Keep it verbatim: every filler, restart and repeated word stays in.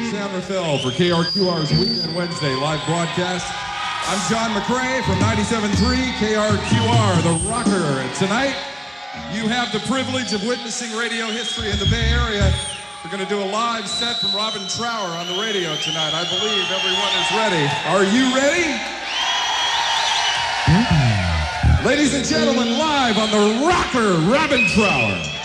San Rafael for K R Q R's Weekend Wednesday live broadcast. I'm John McCrae from ninety-seven point three K R Q R, the rocker. And tonight, you have the privilege of witnessing radio history in the Bay Area. We're going to do a live set from Robin Trower on the radio tonight. I believe everyone is ready. Are you ready? Ladies and gentlemen, live on the rocker, Robin Trower.